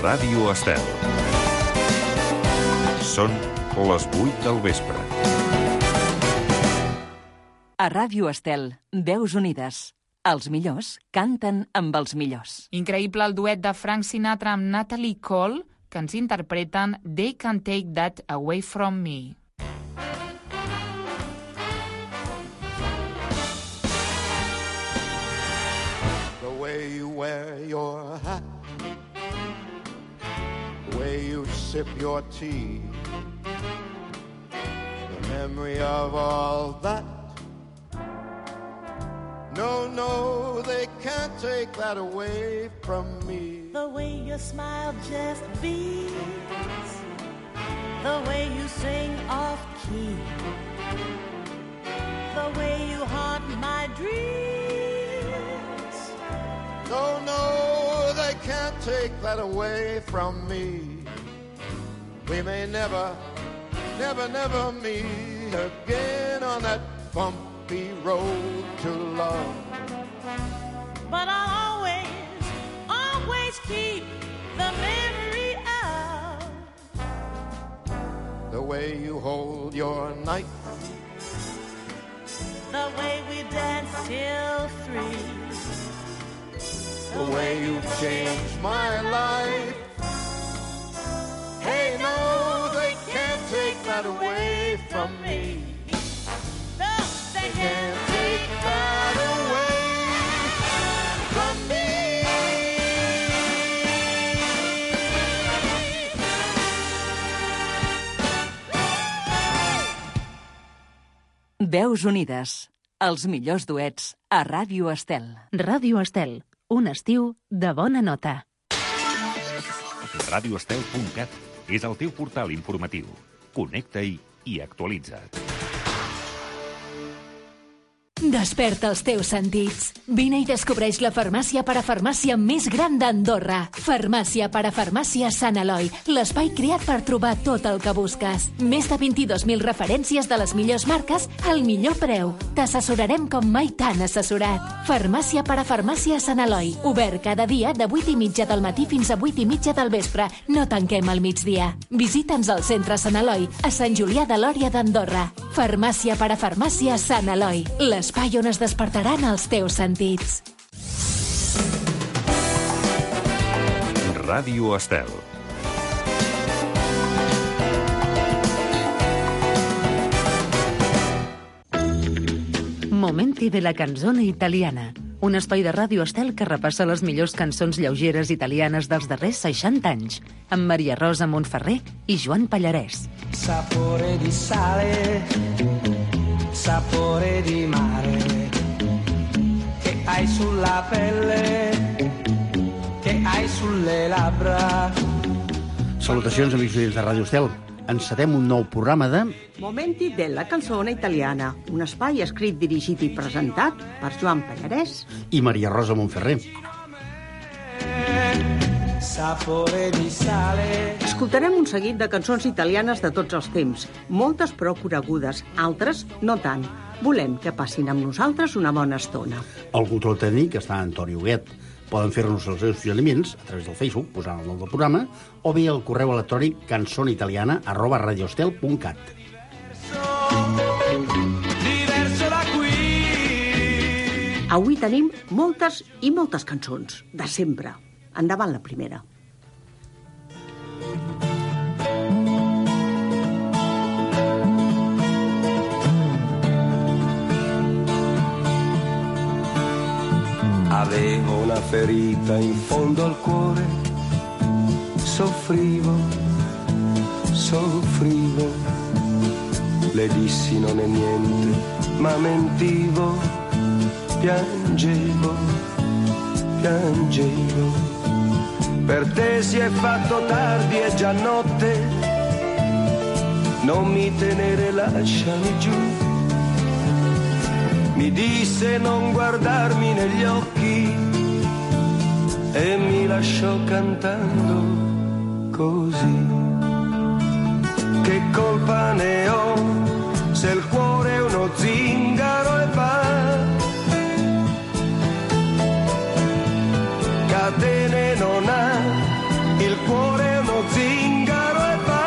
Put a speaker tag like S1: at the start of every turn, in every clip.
S1: Ràdio Estel. Són les 8 del vespre.
S2: A Ràdio Estel, Veus Unides. Els millors canten amb els millors.
S3: Increïble el duet de Frank Sinatra amb Natalie Cole, que ens interpreten They Can't Take That Away From Me.
S4: The way you wear your hat, the way you sip your tea, the memory of all that. No, no, they can't take that away from me.
S5: The way your smile just beams, the way you sing off key, the way you haunt my dreams.
S4: No, no, they can't take that away from me. We may never, never, never meet again on that bumpy road to love,
S5: but I'll always, always keep the memory of
S4: the way you hold your knife,
S5: the way we dance till 3,
S4: the way you changed my life. Hey, no, they can't take that away from me.
S5: No, they
S4: Can't take that away from me.
S2: Veus Unides. Els millors duets a Ràdio Estel.
S6: Ràdio Estel. Un estiu de bona nota.
S1: Radioestel.cat és el teu portal informatiu. Connecta-hi i actualitza't.
S7: Desperta els teus sentits. Vine i descobreix la farmàcia parafarmàcia més gran d'Andorra. Farmàcia parafarmàcia Sant Eloi, l'espai creat per trobar tot el que busques. Més de 22.000 referències de les millors marques al millor preu. T'assessorarem com mai t'han assessorat. Farmàcia parafarmàcia Sant Eloi, obert cada dia de 8:30 del matí fins a 8:30 del vespre. No tanquem al migdia. Visita'ns al centre Sant Eloi, a Sant Julià de Lòria d'Andorra. Farmàcia parafarmàcia Sant Eloi, l'espai on es despertaran els teus sentits.
S1: Ràdio Estel.
S6: Momenti de la canzone italiana. Un espai de Ràdio Estel que repassa les millors cançons lleugeres italianes dels darrers 60 anys, amb Maria Rosa Montferrer i Joan Pallarès.
S8: Sapore di sale, sapore di mare, che hai sulla pelle, che hai sulle labbra.
S9: Salutacions, amics de Ràdio Estel. Encetem un nou programa de...
S10: Momenti della canzone italiana, un espai escrit, dirigit i presentat per Joan Pallarès
S9: i Maria Rosa Montferrer.
S8: Sapore di sale.
S10: Escoltarem un seguit de cançons italianes de tots els temps, moltes prou conegudes, altres no tant. Volem que passin amb nosaltres una bona estona.
S9: El control tècnic està Antoni Huguet. Poden fer-nos els seus suggeriments a través del Facebook, posant el nom del programa, o bé al correu electrònic canzoneitaliana@radioestel.cat.
S10: Avui tenim moltes i moltes cançons, de sempre. Endavant la primera.
S8: Avevo una ferita in fondo al cuore, soffrivo, soffrivo, le dissi non è niente, ma mentivo, piangevo, piangevo, per te si è fatto tardi, è già notte, non mi tenere, lasciami giù. Mi disse non guardarmi negli occhi e mi lasciò cantando così. Che colpa ne ho se il cuore è uno zingaro e va, catene non ha il cuore è uno zingaro e va,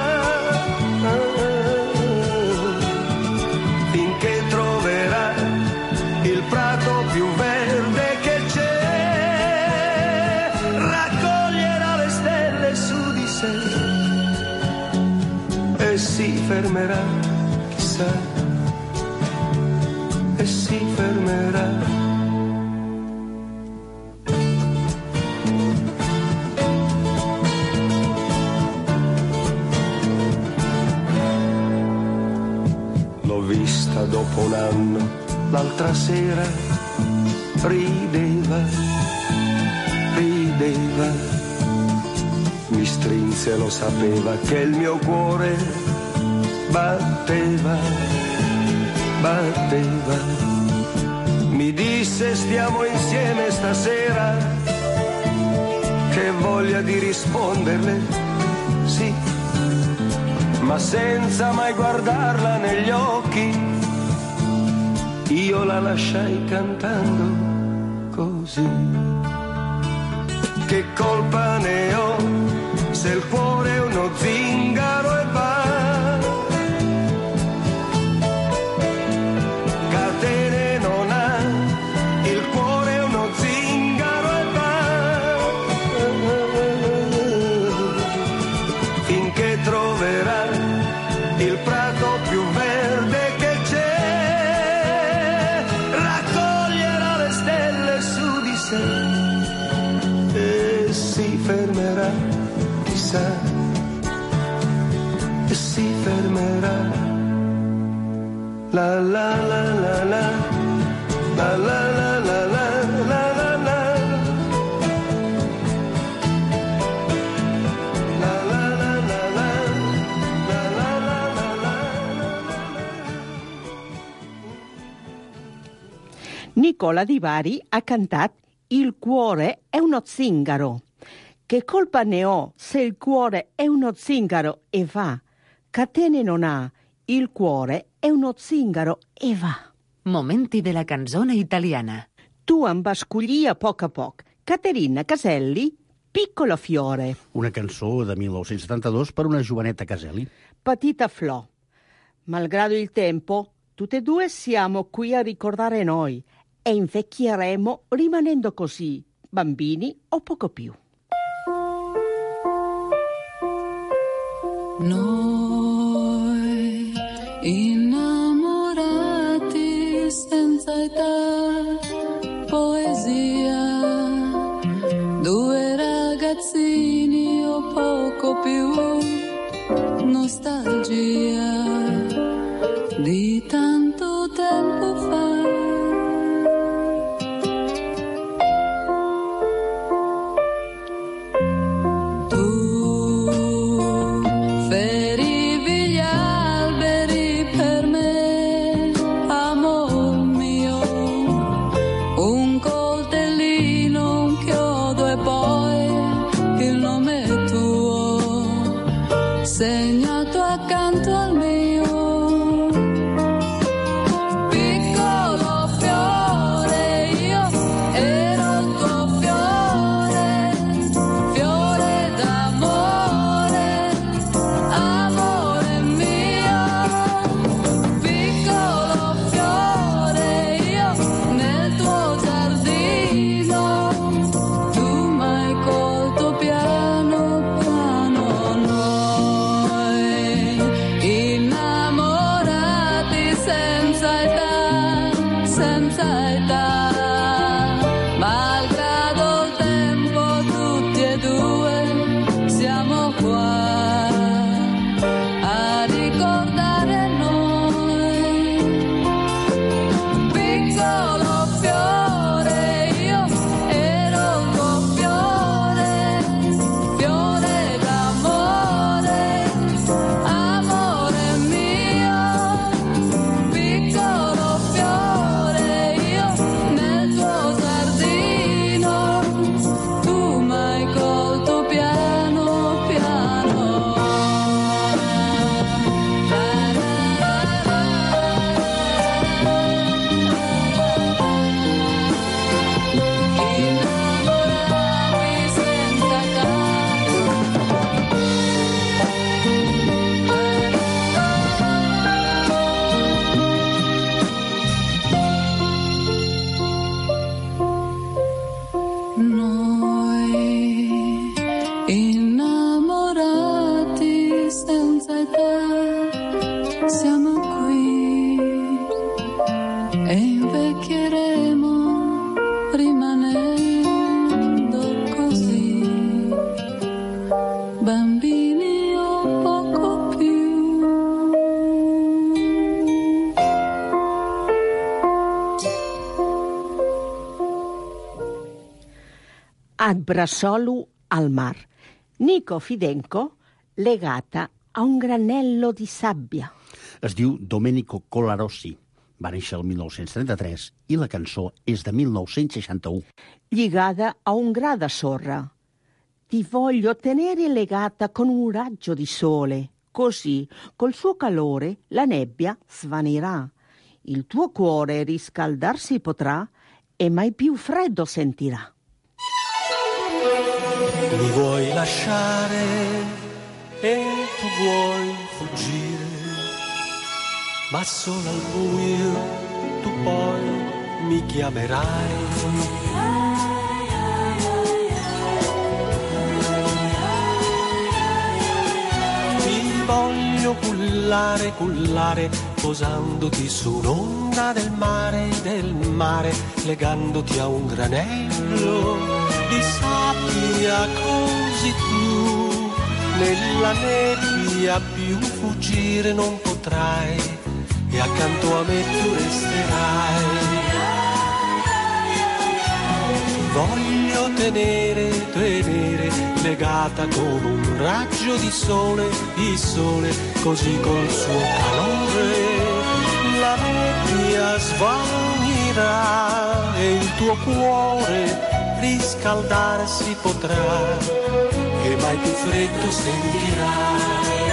S8: finché troverà il prato più verde che c'è, raccoglierà le stelle su di sé e si fermerà, chissà, e si fermerà. Vista dopo un anno, l'altra sera rideva, mi strinse, lo sapeva che il mio cuore batteva, mi disse stiamo insieme stasera, che voglia di risponderle, sì, ma senza mai guardarla negli occhi, io la lasciai cantando così. Che colpa ne ho se il cuore è uno zingaro e va, catene non ha, il cuore è uno zingaro e va, finché troverà il prato più verde che c'è, raccoglierà le stelle su di sé e si fermerà, chissà, e si fermerà. La la la la la, la la la la la la la la.
S10: Nicola Di Bari ha cantat Il cuore è uno zingaro. Che colpa ne ho se il cuore è uno zingaro e va? Catene non ha, il cuore è uno zingaro e va.
S6: Momenti della canzone italiana.
S10: Tu em vas collir a poc. Caterina Caselli, Piccolo fiore.
S9: Una cançó de 1972 per una Joveneta Caselli.
S10: Petita flor. Malgrado il tempo, tutte e due siamo qui a ricordare noi e invecchieremo rimanendo così, bambini o poco più.
S11: Noi innamorati senza età, poesia, due ragazzini o poco più, nostalgia di tanto tempo fa. Segnato accanto al Noi innamorati senza età siamo qui e invecchieremo rimanendo così, bambini o poco più.
S10: Ad Brasolu al mar. Nico Fidenco legata a un granello di sabbia.
S9: Es diu Domenico Colarossi. Va néixer el 1933 i la cançó és de 1961.
S10: Lligada a un gra de sorra. Ti voglio tenere legata con un raggio di sole, così col suo calore la nebbia svanirà. Il tuo cuore riscaldarsi potrà e mai più freddo sentirà.
S8: Mi vuoi lasciare e tu vuoi fuggire, ma solo al buio tu poi mi chiamerai. Ti voglio cullare, cullare, posandoti su un'onda del mare, legandoti a un granello di sabbia, così tu nella nebbia più fuggire non potrai e accanto a me tu resterai. Voglio tenere, tenere legata con un raggio di sole, così col suo calore la nebbia svanirà e il tuo cuore riscaldarsi potrà e mai più freddo sentirai.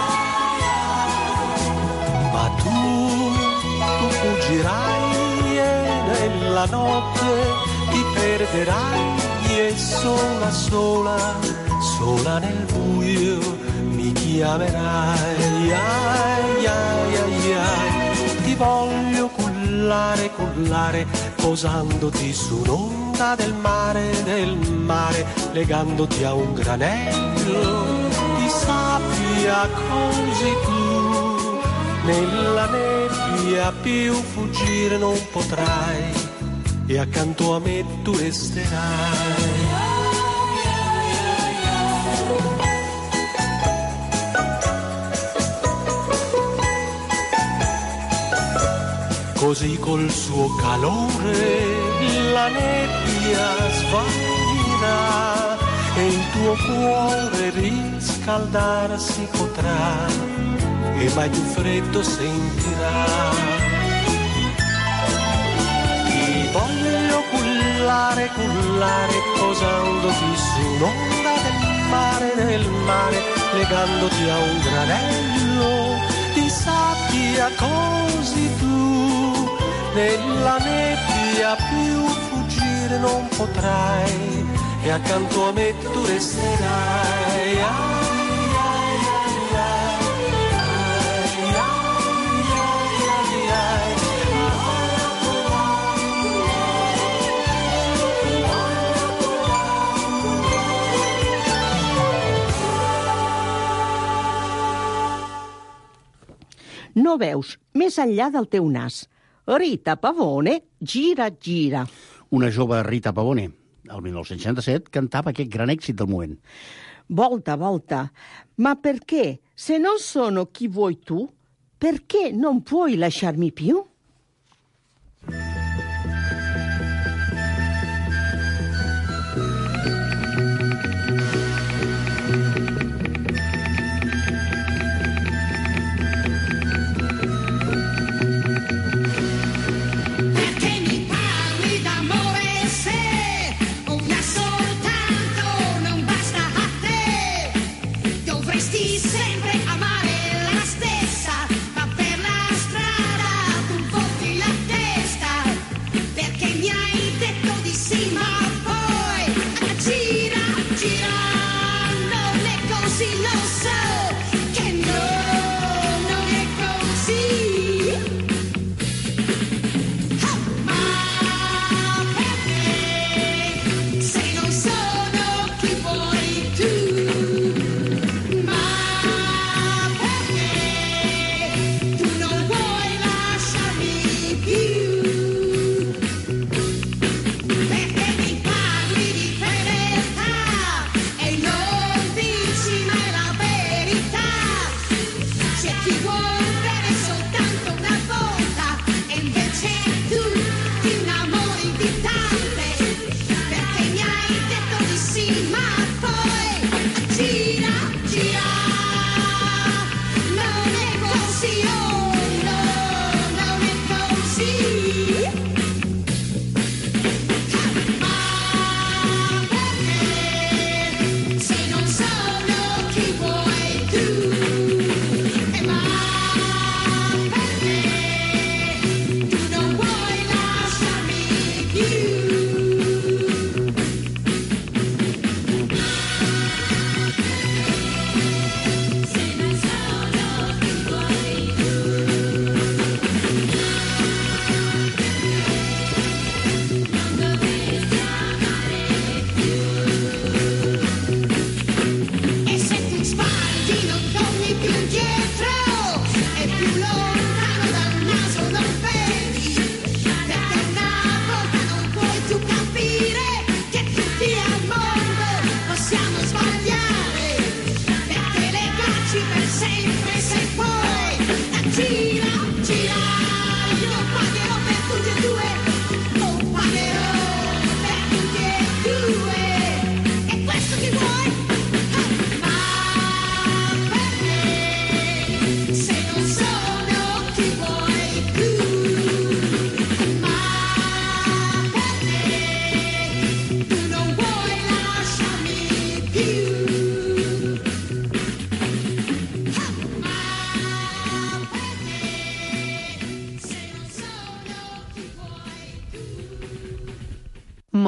S8: Ma tu fuggirai e nella notte ti perderai e sola, sola nel buio mi chiamerai. Ai, ai, ai, ai. Ti voglio cullare, cullare, posandoti su un'onda del mare, legandoti a un granello di sabbia, così tu nella nebbia più fuggire non potrai e accanto a me tu resterai. Così col suo calore la nebbia svanirà e il tuo cuore riscaldarsi potrà e mai più freddo sentirà. Ti voglio cullare, cullare, posandoti su un'onda del mare, legandoti a un granello di sabbia, così tu nella nebbia più fuggire non potrai e accanto a me tu resterai.
S10: No veus més enllà del teu nas. Rita Pavone, gira, gira.
S9: Una jove Rita Pavone, el 1967, cantava aquest gran èxit del moment.
S10: Volta, volta. Ma perché, se non sono chi vuoi tu, perché non puoi lasciarmi più?
S5: Sempre amare la stessa, ma per la strada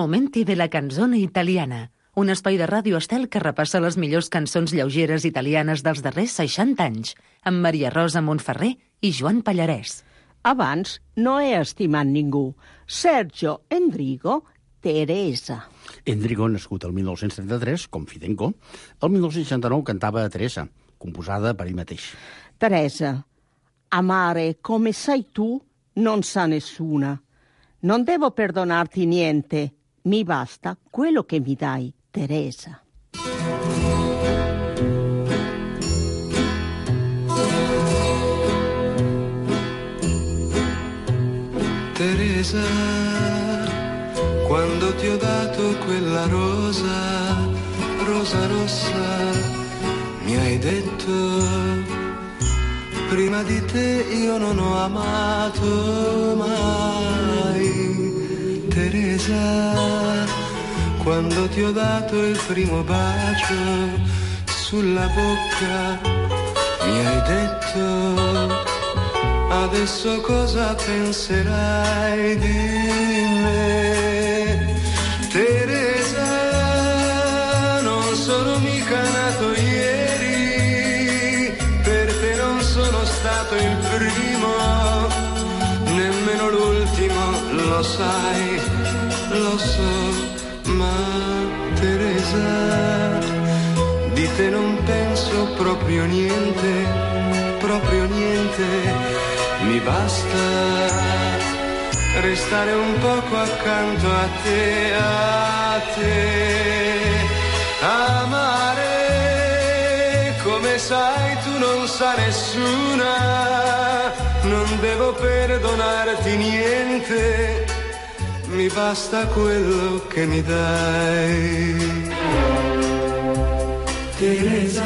S6: momenti de la canzone italiana, un espai de Ràdio Estel que repassa les millors cançons lleugeres italianes dels darrers 60 anys, amb Maria Rosa Montferrer i Joan Pallarès.
S10: Abans no he estimat ningú. Sergio Endrigo, Teresa.
S9: Endrigo, nascut el 1933, com Fidenco, el 1969 cantava a Teresa, composada per ell mateix.
S10: Teresa, amare come sai tu non sa nessuna. Non devo perdonarti niente, mi basta quello che mi dai, Teresa.
S8: Teresa, quando ti ho dato quella rosa, rosa rossa, mi hai detto, prima di te io non ho amato mai. Teresa, quando ti ho dato il primo bacio sulla bocca, mi hai detto, adesso cosa penserai di me? Teresa, non sono mica nato ieri, per te non sono stato il primo, nemmeno l'ultimo, lo sai, lo so, ma Teresa, di te non penso proprio niente, proprio niente. Mi basta restare un poco accanto a te, amare come sai tu non sa nessuna, non devo perdonarti niente, mi basta quello che mi dai. Teresa,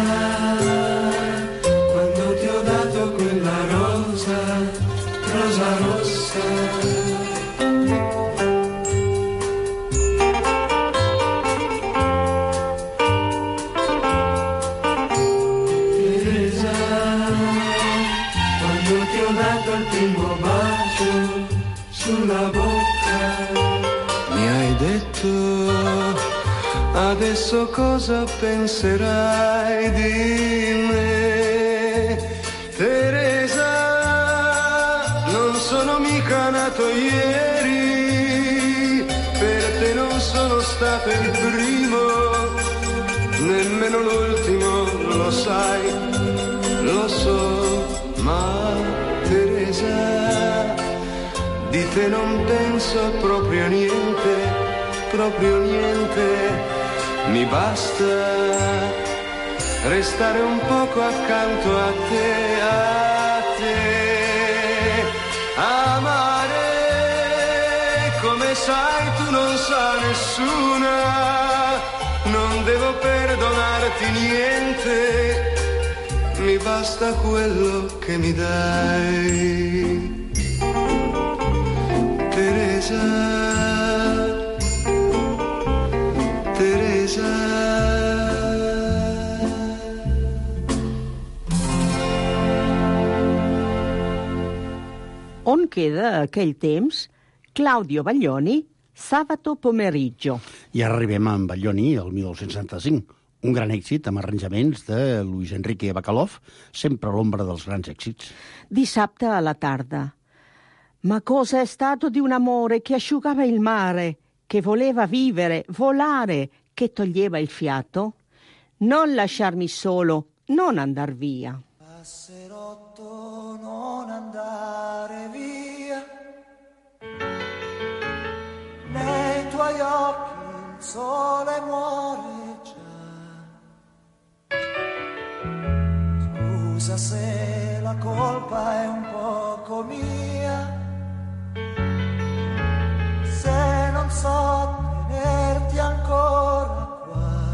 S8: quando ti ho dato quella rosa, rosa rossa, Teresa, quando ti ho dato il primo bacio sulla bocca, mi hai detto, adesso cosa penserai di me? Teresa, non sono mica nato ieri, per te non sono stato il primo, nemmeno l'ultimo, lo sai, lo so, ma Teresa, di te non penso proprio niente, proprio niente, mi basta restare un poco accanto a te, amare come sai tu non sa nessuna, non devo perdonarti niente, mi basta quello che mi dai, Teresa.
S10: On queda aquell temps? Claudio Baglioni, Sabato pomeriggio.
S9: I ara arribem a en Baglioni, el 1975. Un gran èxit amb arranjaments de Luis Enrique Bacalov, sempre a l'ombra dels grans èxits.
S10: Dissabte a la tarda. Ma cosa è stato di un amore che asciugava il mare, che voleva vivere, volare, che toglieva il fiato? Non lasciarmi solo, non andar via.
S12: Passerotto, non andare via, nei tuoi occhi il sole muore già. Scusa se la colpa è un poco mia, se non so tenerti ancora qua.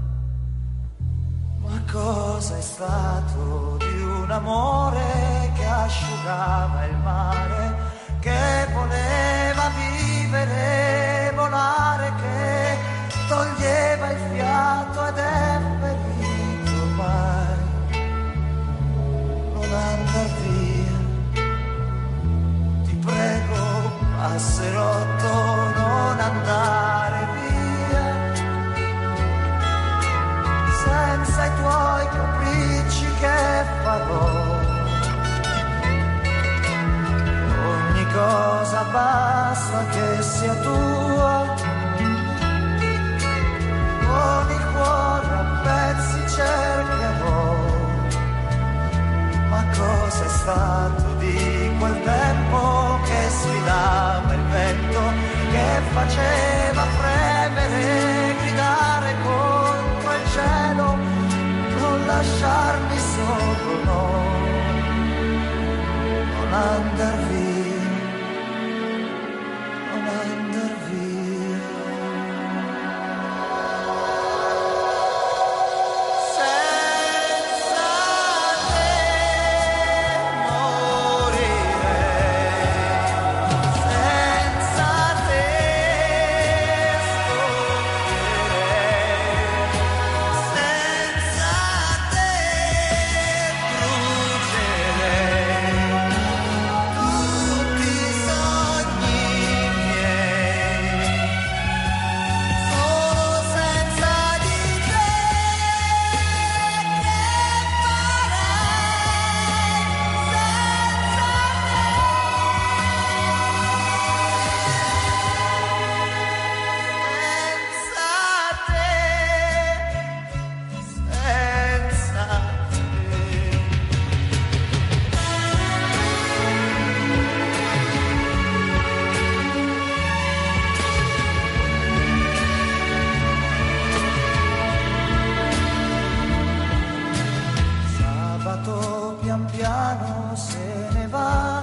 S12: Ma cosa è stato di un amore che asciugava il mare, che voleva vivere, volare, che toglieva il fiato ed è ferito ormai. Non andar via, ti prego, passerotto, non andare i tuoi capricci che farò. Ogni cosa basta che sia tua, con il cuore a pezzi cercherò. Ma cosa è stato di quel tempo che sfidava il vento, che faceva premere, gridare contro il cielo, non lasciarmi solo, no, non andar via, non andar via. Senza te morirei, senza te scoppierei, senza te brucerei tutti i sogni miei, solo senza di te che sabato pian piano se ne va,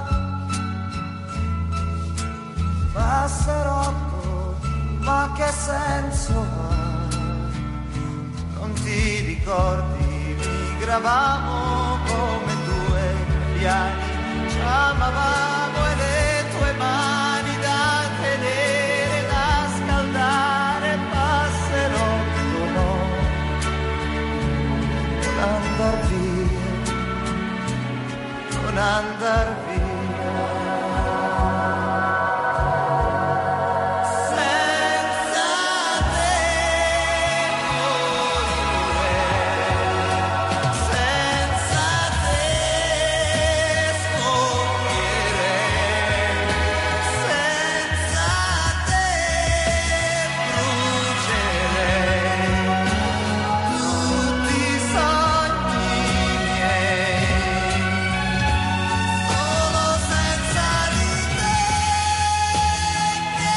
S12: passerotto, ma che senso ha? Non ti ricordi, migravamo come due piani, ci amavamo e le tue mani da tenere, da scaldare, passerotto, no, non andar via, non andar via. Senza te morirei, senza te scoppierei, senza te brucerei tutti i sogni miei, solo senza di te che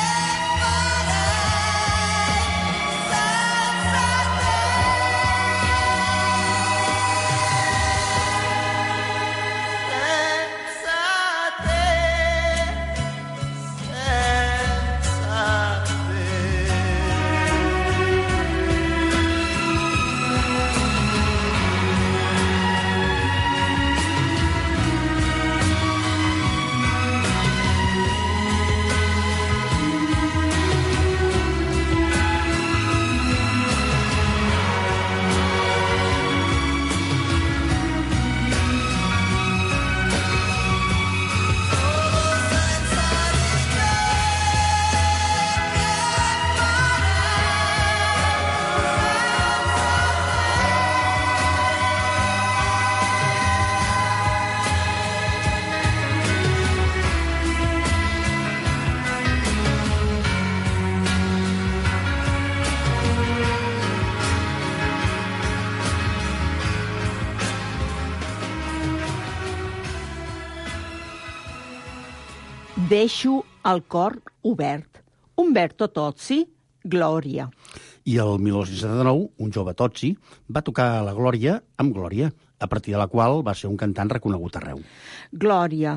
S10: Deixo el cor obert. Umberto Tozzi, Glòria.
S9: I el 1979, un jove Tozzi va tocar la Glòria amb Glòria, a partir de la qual va ser un cantant reconegut arreu.
S10: Gloria,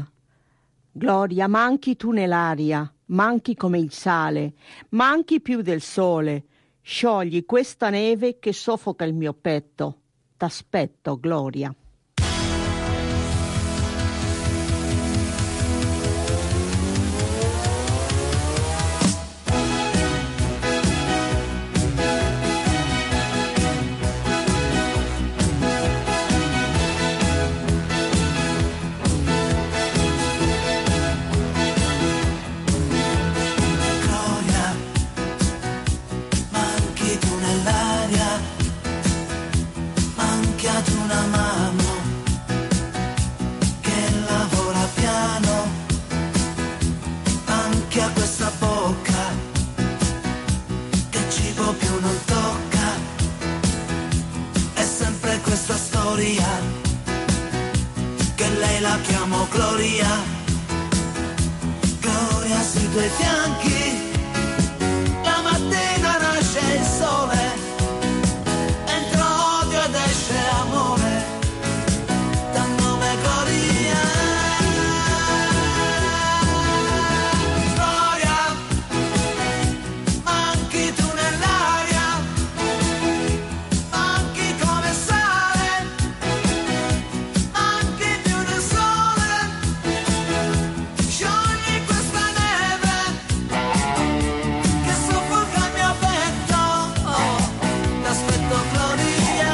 S10: Gloria, manchi tu nell'aria, manchi come il sale, manchi più del sole, sciogli questa neve che soffoca il mio petto. T'aspetto, Gloria.
S12: Manchi tu nell'aria, Gloria, che lei la chiamo Gloria, Gloria sui tuoi fianchi, la mattina nasce il sole, entra odio ed esce amore, dal nome Gloria. Gloria, manchi tu nell'aria, manchi come sale, manchi più del sole, sciogli questa neve che soffoca il mio petto, oh, t'aspetto Gloria.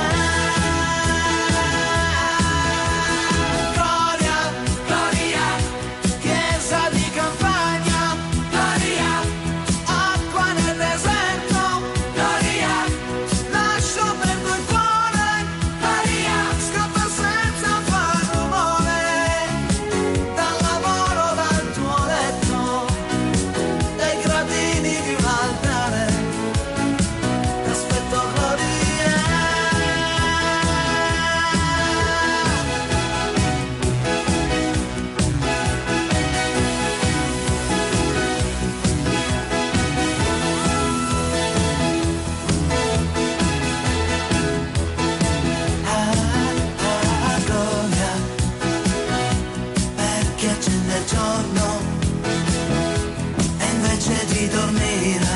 S12: Gloria, Gloria, chiesa di campagna, Gloria, acqua nel deserto, Gloria, lascio perdo il cuore, Gloria, scappa senza far rumore, dal lavoro, dal tuo letto, dai gradini di un altare, t'aspetto Gloria. Gloria, perché accende il giorno e invece di dormire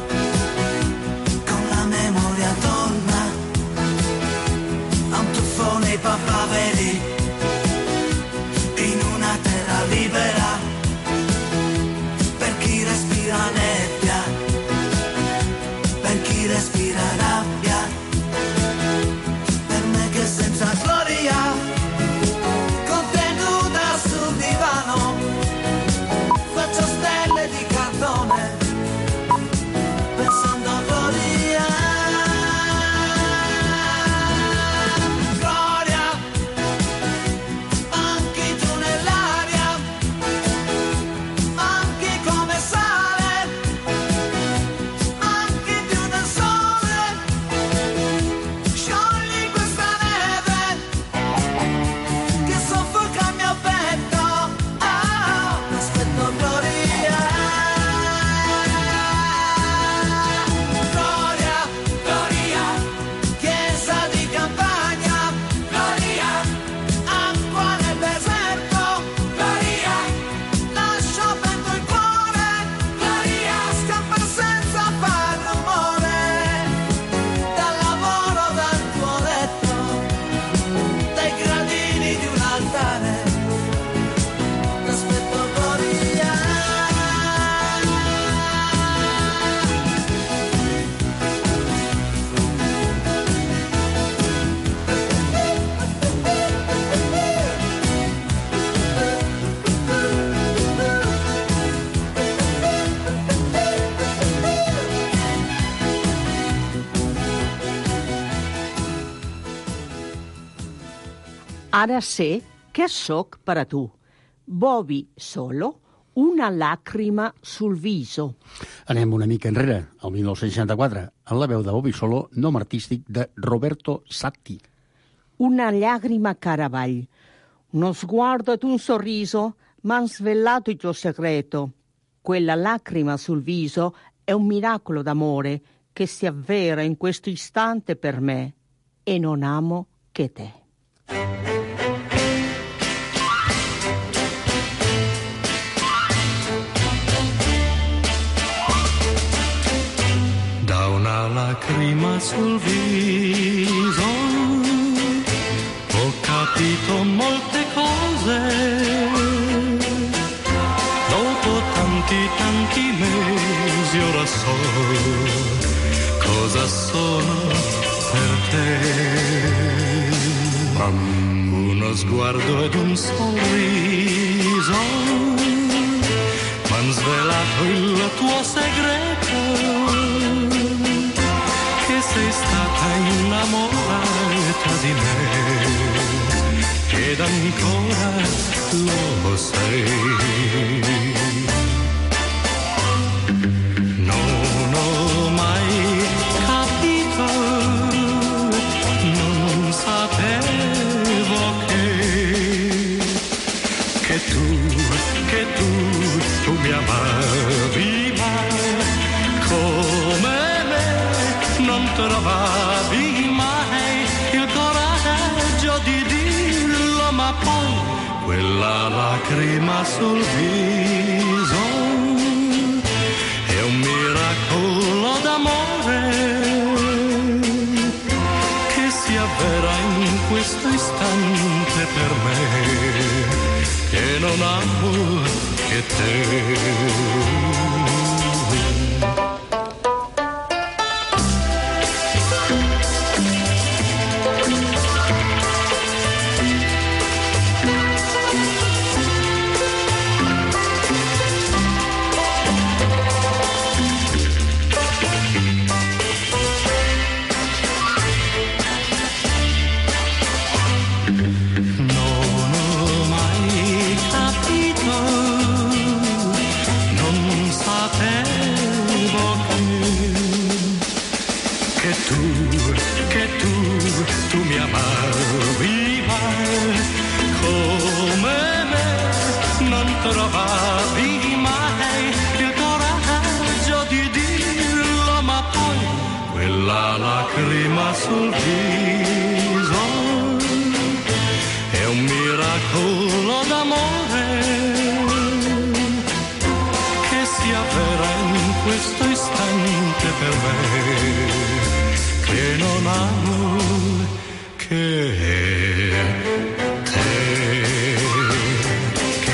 S12: con la memoria torna a un tuffo nei papaveri in una terra libera per chi respira nebbia, per chi respira rabbia, per me che senza gloria contenuta sul divano faccio stelle di cartone pensando a Gloria. Gloria, manchi tu nell'aria, manchi come sale, manchi più del sole, sciogli questa neve che soffoca il mio petto, ah, aspetto Gloria. Gloria, Gloria, chiesa di campagna, Gloria, acqua nel deserto, Gloria, lascio aperto il cuore, Gloria, scappa senza far rumore, dal lavoro, dal tuo letto, dai gradini di un altare, t'aspetto Gloria.
S10: Ara sé che sóc per a tu. Bovi solo, una lacrima sul viso.
S9: Anem una mica enrere, al 1964, en la veu de Bobby Solo, nom artístic de Roberto Satti.
S10: Una lacrima caravaglia. Uno sguardo ed un sorriso m'han svelato il tuo segreto. Quella lacrima sul viso è un miracolo d'amore che si avvera in questo istante per me e non amo che te.
S8: Da una lacrima sul viso ho capito molte cose. Dopo tanti mesi ora so cosa sono per te. Uno sguardo ed un sorriso m'han svelato il tuo segreto, che sei stata innamorata di me ed ancora lo sei. Non ho mai capito, non sapevo trovavi mai il coraggio di dirlo, ma poi quella lacrima sul viso è un miracolo d'amore che si avvera in questo istante per me, che non amo che te. Tu mi amavi mai come me, non trovavi mai il coraggio di dirlo, ma poi quella lacrima sul viso è un miracolo d'amore che si avvera in questo istante per me, che non amo che te, che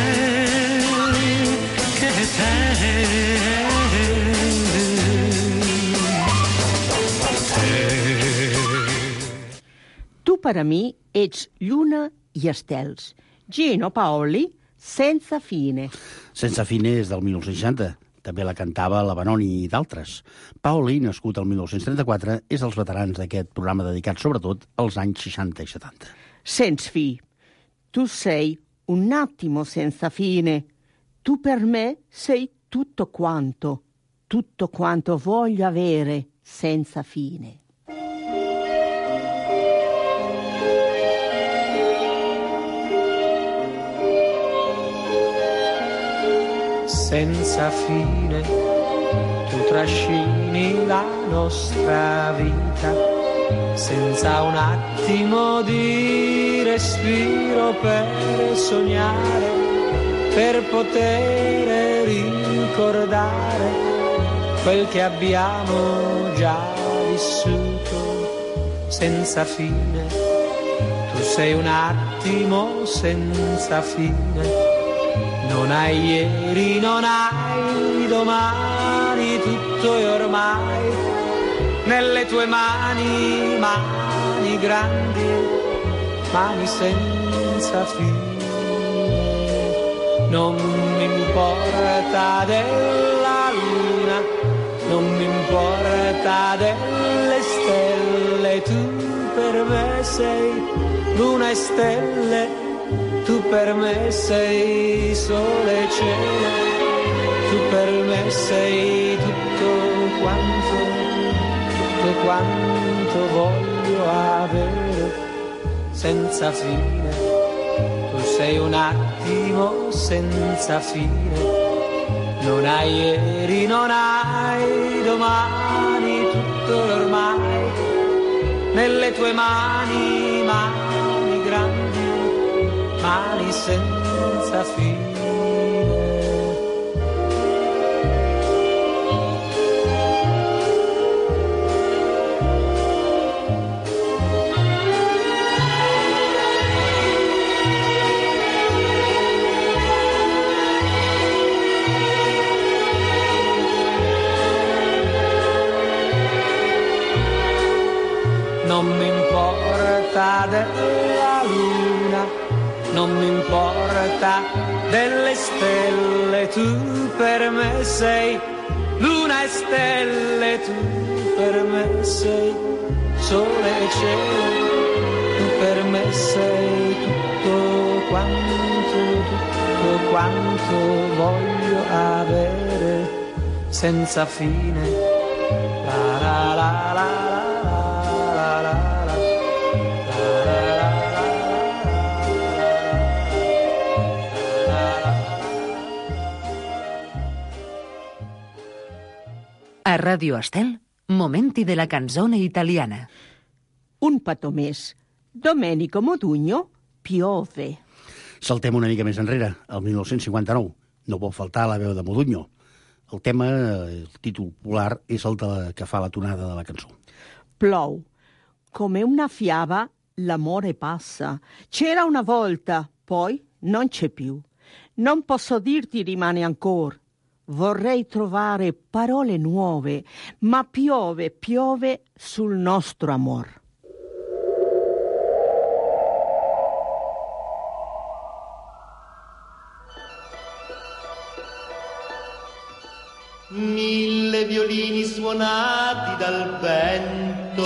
S10: Tu per a mi ets lluna i estels. Gino Paoli, Senza fine.
S9: Senza fine és del 1960. També la cantava la Benoni i d'altres. Paoli, nascut el 1934, és dels veterans d'aquest programa dedicat sobretot als anys 60 i 70.
S10: Sens fi, tu sei un attimo senza fine. Tu per me sei tutto quanto voglio avere senza fine.
S13: Senza fine tu trascini la nostra vita, senza un attimo di respiro per sognare, per poter ricordare quel che abbiamo già vissuto. Senza fine tu sei un attimo senza fine. Non hai ieri, non hai domani, tutto è ormai nelle tue mani, mani grandi, mani senza fine. Non mi importa della luna, non mi importa delle stelle, tu per me sei luna e stelle. Tu per me sei sole e cielo, tu per me sei tutto quanto voglio avere senza fine. Tu sei un attimo senza fine, non hai ieri, non hai domani, tutto è ormai nelle tue mani, mani grandi, mani senza fine. Non mi importa della luna, non mi importa delle stelle, tu per me sei luna e stelle, tu per me sei sole e cielo, tu per me sei tutto quanto voglio avere senza fine. La la la la.
S6: A Ràdio Estel, Momenti della canzone italiana.
S10: Un petó més. Domenico Modugno, Piove.
S9: Saltem una mica més enrere, al 1959. No pot faltar la veu de Modugno. El tema, el títol popular, és el que fa la tonada de la cançó.
S10: Plou. Come una fiaba, l'amore passa. C'era una volta, poi non c'è più. Non posso dirti rimane ancora. Vorrei trovare parole nuove, ma piove, piove sul nostro amor.
S12: Mille violini suonati dal vento,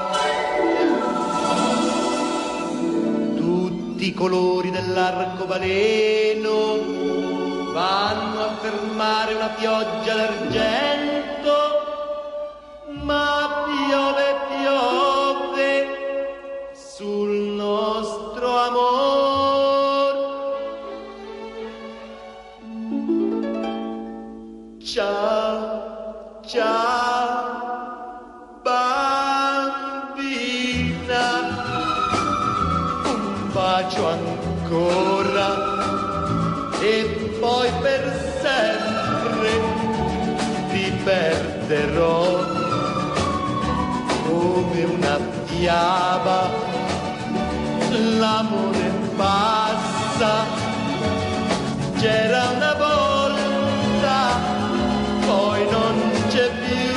S12: tutti i colori dell'arcobaleno vanno a fermare una pioggia d'argento, ma piove, piove sul nostro amor. Ciao, ciao, bambina, un bacio ancora e poi per sempre ti perderò come una fiaba. L'amore passa, c'era una volta, poi non c'è più.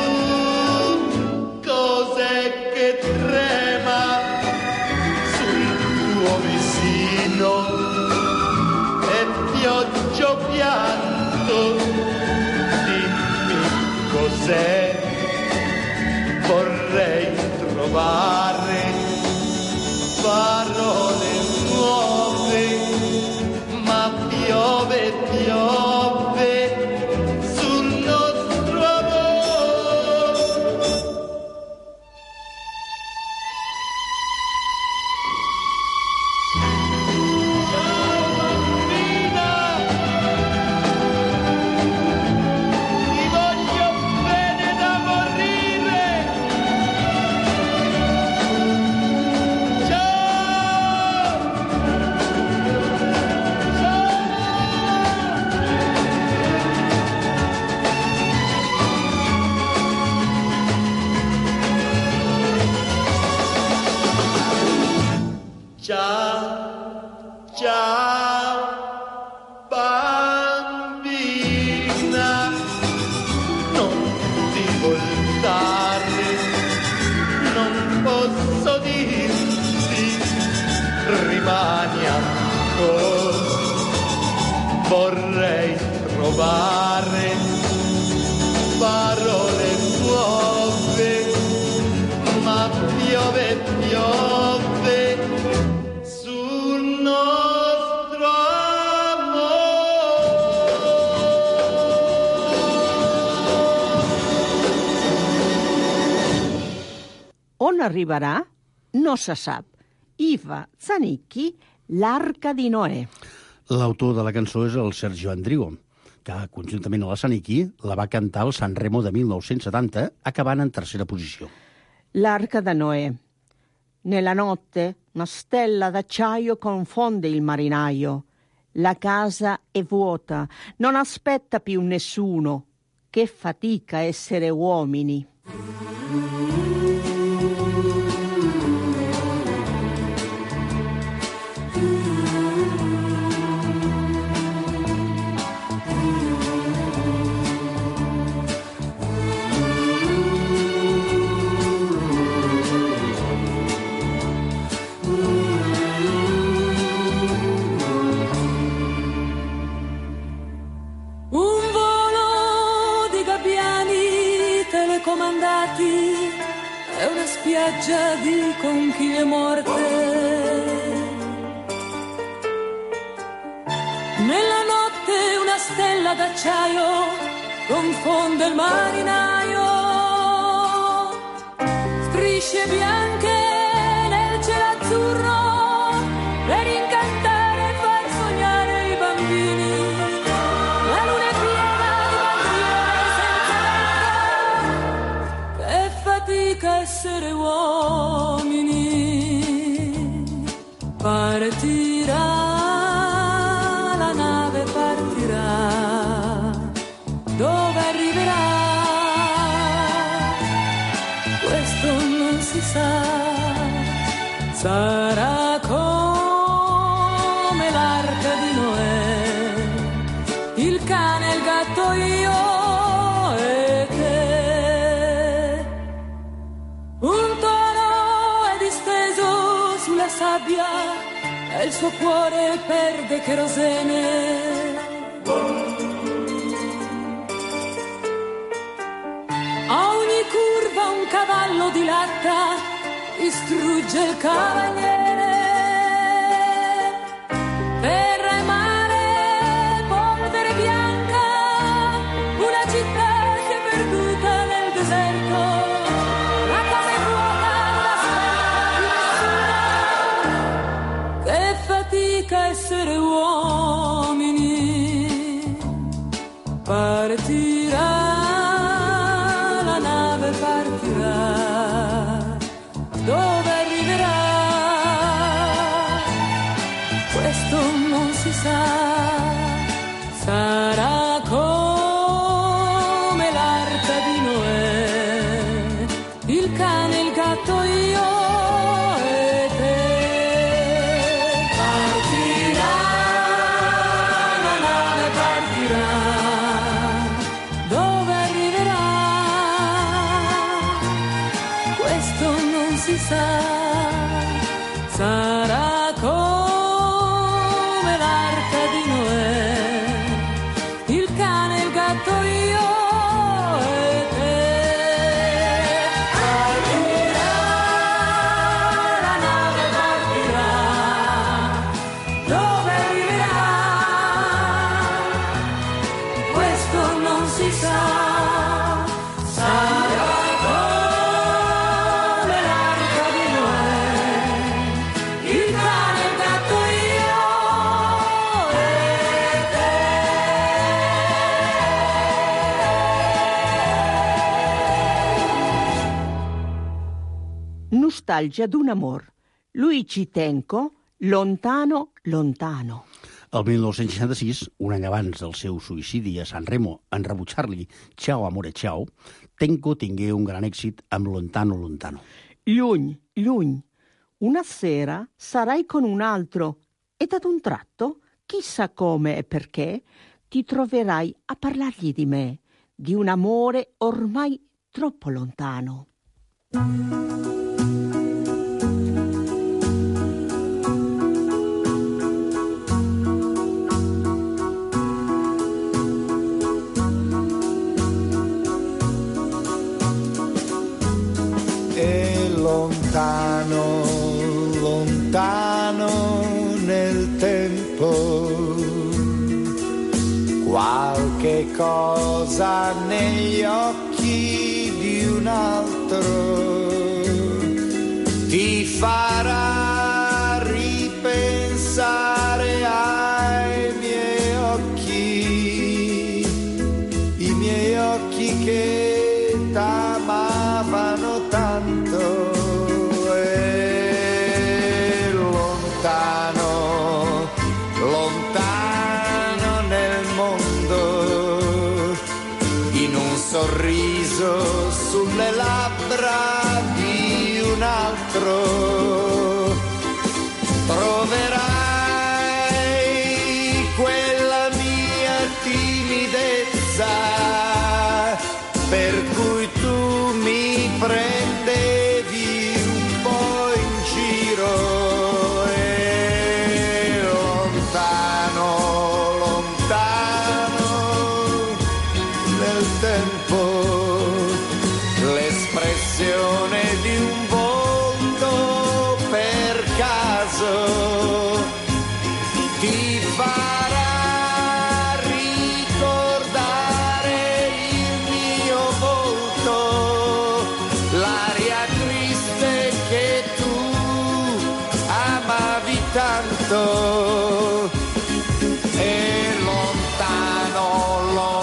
S12: Cos'è che trema sul tuo visino? E pioggia o pianto? Dimmi cos'è. Vorrei trovare parole nuove, ma piove, piove sul nostro amor. Ciao bambina, ti voglio bene da morire. Ciao, ciao, bambina, non ti voltare, non posso dirti, rimani ancora, vorrei trovare parole nuove, ma piove, piove sul nostro
S10: amor. On arribarà? No se sap. Iva Zanicchi, l'Arca di Noè.
S9: L'autor de la cançó és el Sergio Endrigo, que, conjuntament a la Zanicchi, la va cantar al Sanremo de 1970, acabant en tercera posició.
S10: L'Arca di Noè. Nella notte una stella d'acciaio confonde il marinaio. La casa è vuota, non aspetta più nessuno. Che fatica essere uomini.
S11: È una spiaggia di conchiglie morte. Nella notte una stella d'acciaio confonde il marinaio. Strisce bianche nel cielo azzurro per incantare e far sognare i bambini. La luna è piena di bandiere senza data. essere uomini. Partirà, la nave partirà, dove arriverà? Questo non si sa, sarà come l'arca di Noè, il cane, il gatto, io e te. Un toro è disteso sulla sabbia e il suo cuore perde cherosene. A ogni curva un cavallo dilatta, distrugge il cavaliere. Terra e mare, polvere bianca, una città si è perduta nel deserto. La casa è vuota, non la spera più nessuna. Che fatica essere uomini. Partirà, la nave partirà, dove arriverà? Questo non si sa, sarà come l'arca di Noè, il cane, il gatto, io e te. Partirà, la nave partirà, dove arriverà? Questo non si sa, sarà come l'arca di Noè, il cane, il gatto, io e te. Partirà, la nave partirà, dove arriverà? Questo non si sa, sarà come l'arca di Noè, il cane, il gatto, io e te.
S10: Nostalgia d'un amor. Luigi Tenco, Lontano, lontano.
S9: El 1966, un any abans del seu suïcidi a San Remo en rebutjar-li Ciao amore ciao, Tenco tingué un gran èxit amb Lontano, lontano.
S10: Lluny, lluny. Una sera sarai con un altro e ad un tratto, chissà come e perché, ti troverai a parlargli di me, di un amore ormai troppo lontano.
S14: E lontano, lontano nel tempo, qualche cosa negli occhi di un altro ti farà ripensare ai miei occhi, i miei occhi che t'amavano tanto. E lontano, lontano nel mondo, in un sorriso sulle labbra di un altro, troverai quella mia timidezza per cui tu mi prendevi un po' in giro. E lontano, lontano nel tempo, l'espressione di un volto per caso ti farà ricordare il mio volto, l'aria triste che tu amavi tanto. E lontano,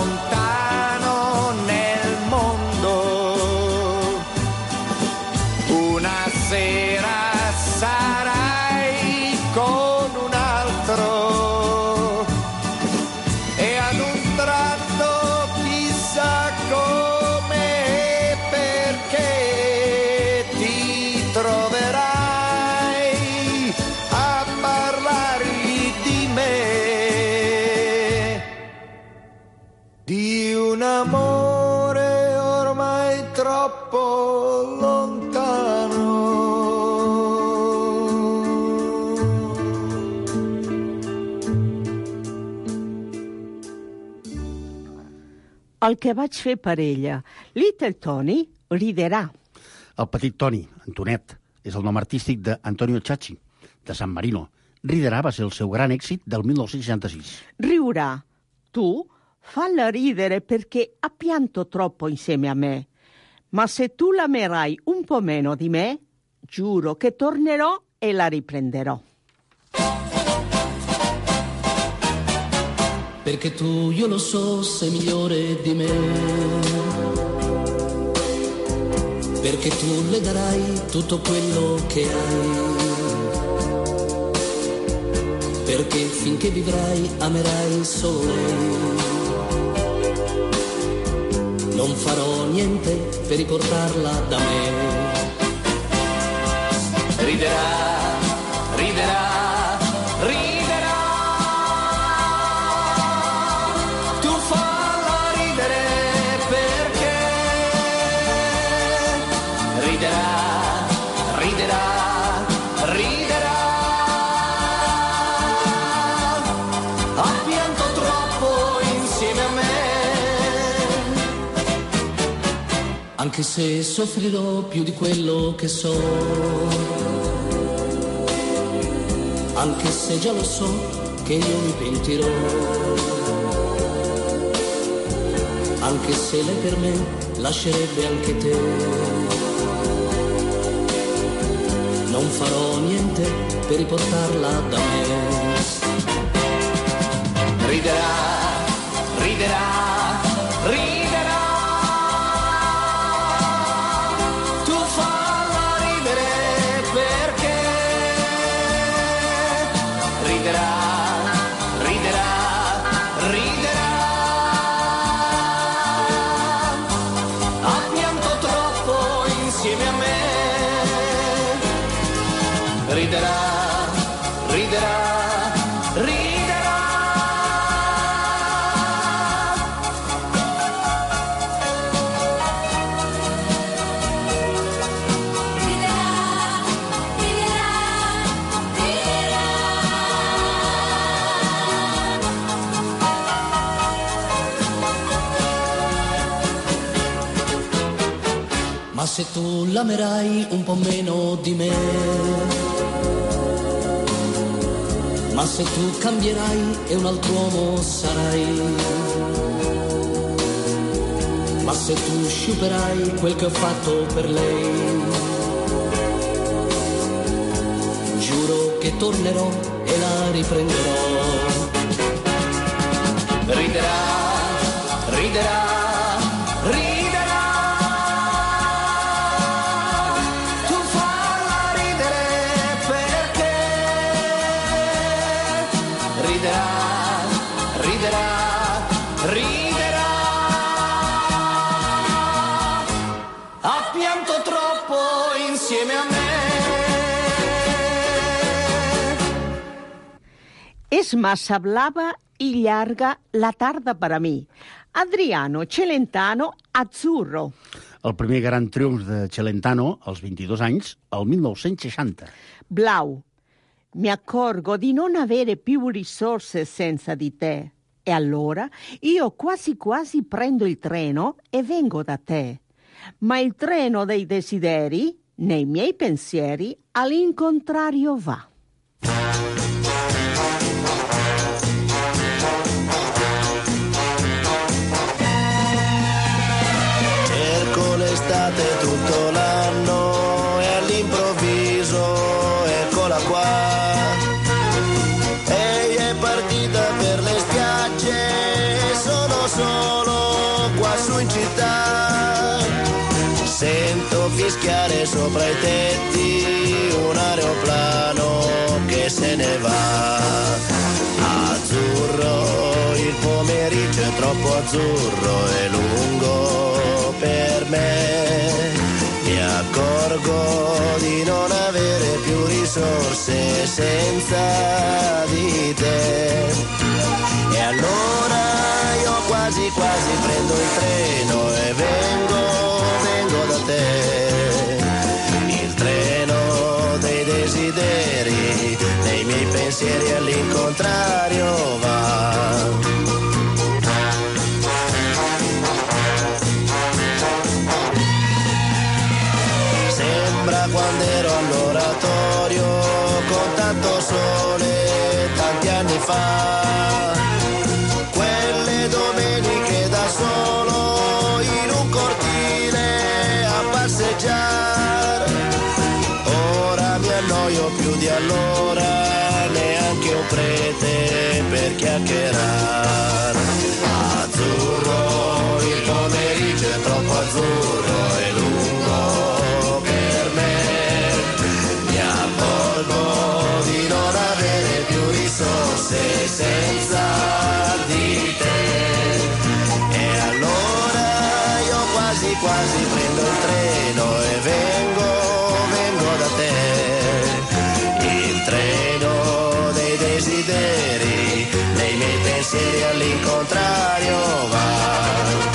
S14: lontano nel mondo, Una sera sarai con un altro e ad un tratto chissà come e perché ti troverai a parlargli di me, di un amore ormai troppo lontano.
S10: El que vaig fer per ella. Little Tony riderà.
S9: El petit Toni, Antonet, és el nom artístic d'Antonio Chachi, de San Marino. Riderà va ser el seu gran èxit del 1966.
S10: Riurà. Tu falla ridere perché ha pianto troppo insieme a me. Ma se tu l'amerai un po' meno di me, giuro che tornerò e la riprenderò.
S15: Perché tu, io lo so, sei migliore di me. Perché tu le darai tutto quello che hai. Perché finché vivrai amerai solo lei. Non farò niente per riportarla da me. Riderà, riderà, riderà. Tu falla ridere perché riderà, riderà, riderà. Ha pianto troppo insieme a me. Anche se soffrirò più di quello che so, anche se già lo so che io mi pentirò, anche se lei per me lascerebbe anche te, non farò niente per riportarla da me. Riderà, riderà, riderà. Riderà, riderà, riderà. Ma se tu l'amerai un po' meno di me, ma se tu cambierai e un altro uomo sarai, ma se tu sciuperai quel che ho fatto per lei, giuro che tornerò e la riprenderò. Riderà, riderà, riderà. Tu falla ridere perché riderà, riderà, riderà. Ha pianto troppo insieme a me.
S10: És massa blava i llarga la tarda per a mi. Adriano Celentano, Azzurro.
S9: El primer gran triomf de Celentano, als 22 anys, el 1960.
S10: Blau. Mi accorgo di non avere più risorse senza di te. E allora io quasi quasi prendo il treno e vengo da te. Ma il treno dei desideri, nei miei pensieri, all'incontrario va.
S12: Cerco l'estate tutto l'anno e all'improvviso eccola qua. Ehi, è partita per le spiagge e sono solo qua su in città. Sento fischiare sopra i
S16: metti un aeroplano che se ne va. Azzurro, il pomeriggio è troppo azzurro e lungo per me. Mi accorgo di non avere più risorse senza di te. E allora io quasi quasi prendo il treno e vengo da te. Il treno dei desideri, dei miei pensieri all'incontrario va. Quando ero all'oratorio con tanto sole tanti anni fa, quelle domeniche da solo in un cortile a passeggiare. Ora mi annoio più di allora, neanche un prete per chiacchierare. Azzurro, il pomeriggio è troppo azzurro e lungo per me. Mi accorgo di non avere più risorse senza di te. E allora io quasi quasi prendo il treno e vengo da te. Il treno dei desideri, dei miei pensieri all'incontrario va.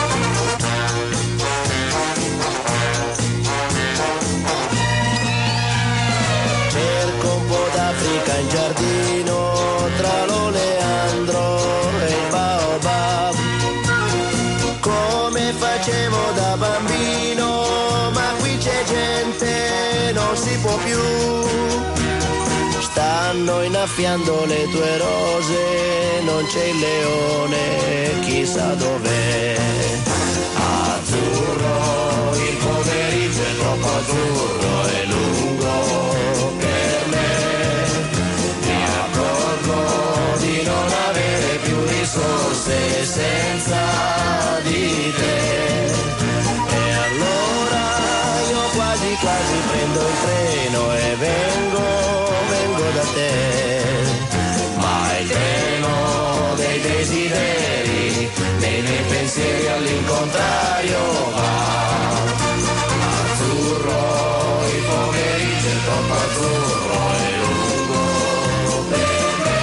S16: In giardino tra l'oleandro e il baobab, come facevo da bambino, ma qui c'è gente, non si può più. Stanno innaffiando le tue rose, non c'è il leone, chissà dov'è. Azzurro, il pomeriggio è troppo azzurro e lungo per me. Di non avere più risorse senza di te. E allora io quasi quasi prendo il treno e vengo da te. Ma il treno dei desideri, dei miei pensieri all'incontrario va. Azzurro, il pomeriggio è troppo azzurro e lungo per me.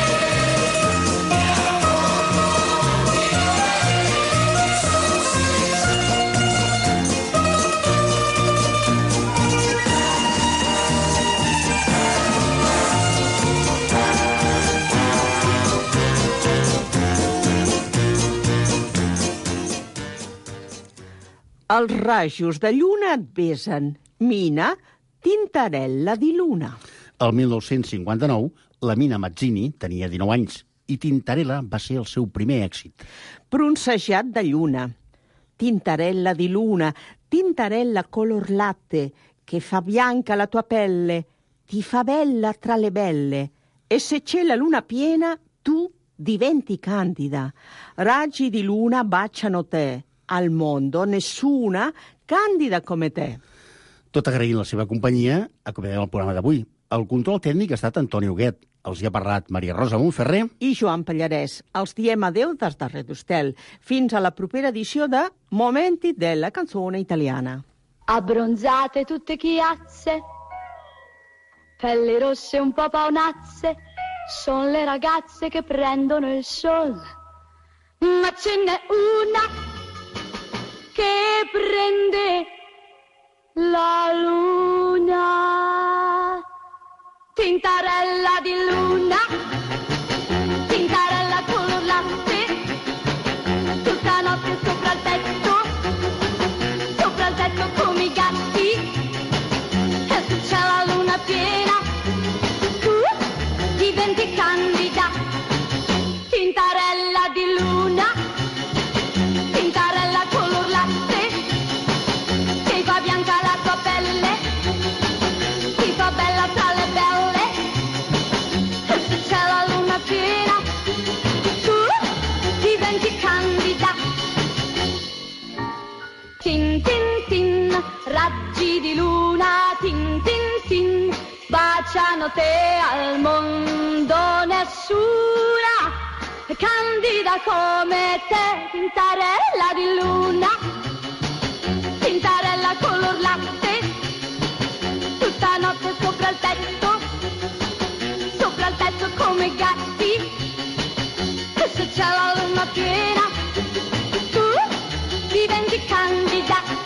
S10: Els rajos de lluna et besen. Mina, Tintarella di luna.
S9: El 1959, la Mina Mazzini tenia 19 anys i Tintarella va ser el seu primer èxit.
S10: Bronzejat de lluna. Tintarella di luna, tintarella color latte, che fa bianca la tua pelle, ti fa bella tra le belle. E se c'è la luna piena, tu diventi candida. Raggi di luna baciano te. Al mondo nessuna càndida come te.
S9: Tot agraint la seva companyia, acomiadem el programa d'avui. El control tècnic ha estat Antoni Huguet. Els hi ha parlat Maria Rosa Montferrer
S10: i Joan Pallarès. Els diem adeu des de Radio Estel. Fins a la propera edició de Momenti della canzone italiana.
S17: Abbronzate tutte chiazze, pelli rosse un po' paonazze, son le ragazze che prendono il sol. Ma ce n'è una che prende la luna, tintarella di luna, tintarella color latte, tutta notte sopra il tetto come i gatti, e se c'è la luna piena, diventi candida, tintarella di luna, tintarella color latte, che fa bianca la tua pelle, ti fa bella tra le belle, e se c'è la luna piena, tu diventi candida. Tin tin tin, raggi di luna, tin baciano te al mondo, nessuna è candida come te, tintarella di luna, tintarella color latte, tutta notte sopra il tetto come gatti, e se c'è la luna piena tu diventi candida.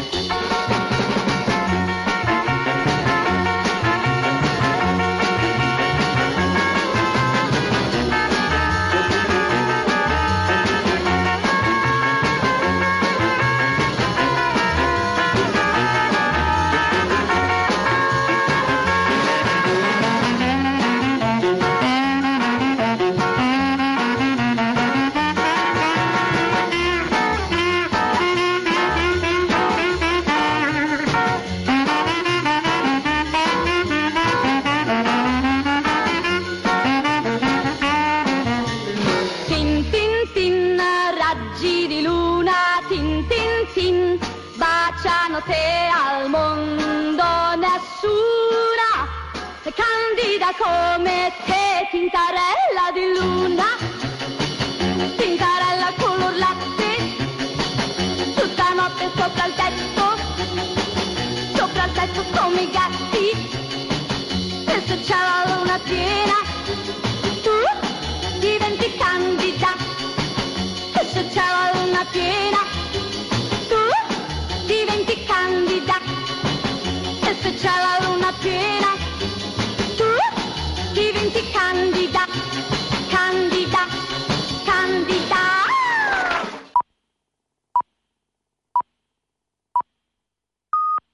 S17: Baciano te al mondo, nessuna è candida come te, tintarella di luna, tintarella color latte, tutta notte sopra il tetto come i gatti, e se c'è la luna piena